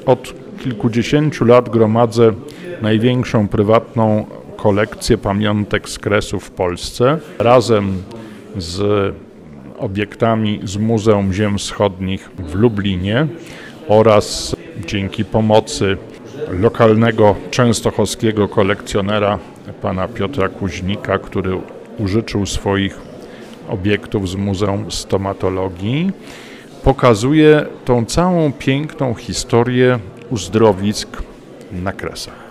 Od kilkudziesięciu lat gromadzę największą prywatną kolekcję pamiątek z Kresów w Polsce. Razem z obiektami z Muzeum Ziem Wschodnich w Lublinie oraz dzięki pomocy lokalnego częstochowskiego kolekcjonera pana Piotra Kuźnika, który użyczył swoich obiektów z Muzeum Stomatologii, pokazuje tą całą piękną historię uzdrowisk na Kresach.